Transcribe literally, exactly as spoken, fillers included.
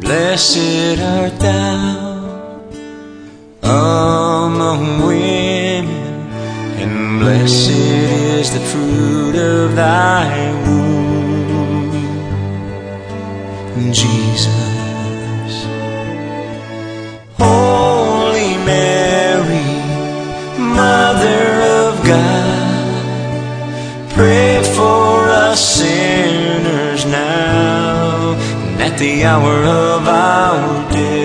Blessed art thou among women, and blessed is the fruit of thy womb, Jesus. Holy Mary, Mother of God, pray for us sinners now and at the hour of our death.